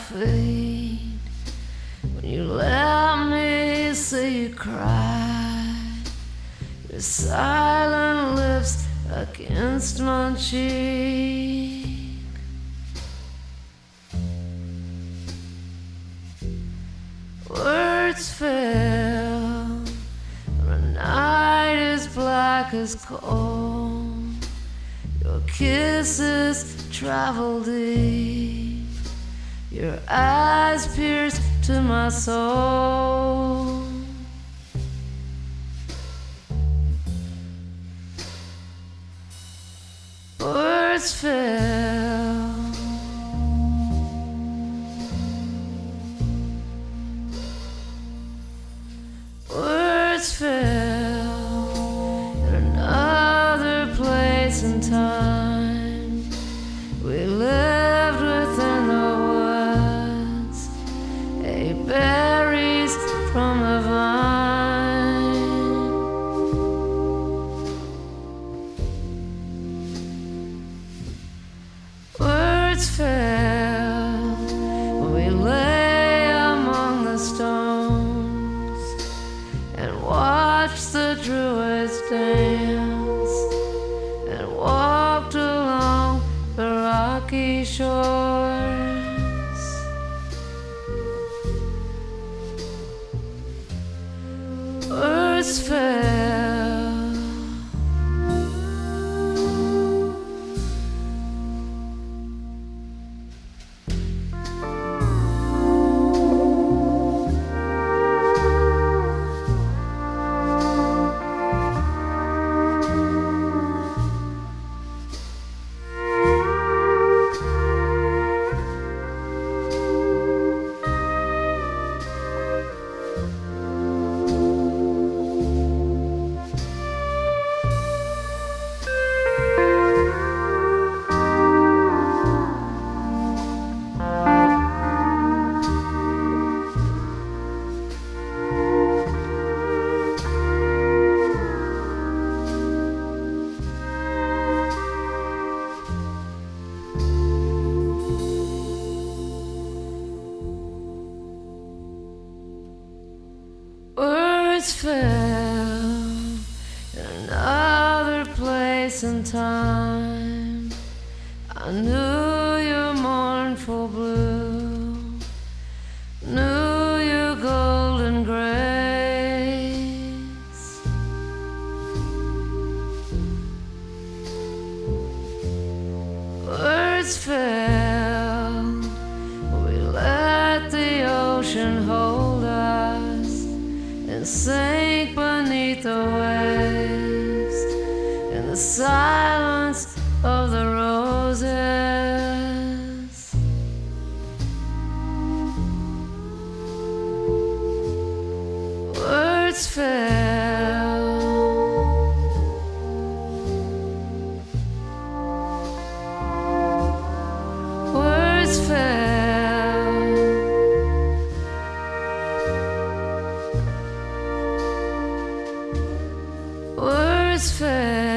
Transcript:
feet when you let me see you cry. Your silent lips against my cheek. Words fail when the night is black as coal. Your kisses travel deep. Your eyes pierce to my soul. Words fail. Words fail in another place and time. We lived within the woods, ate berries from the vine. Words fail when we lay among the stones and watch the druids dance and walked along the rocky shores. Words fail. Words fell in another place and time. I knew your mournful blue, knew your golden grace. Words fell, we let the ocean hold us and sank beneath the waves in the silence of the roses. Words fell. Words fell. Words fell.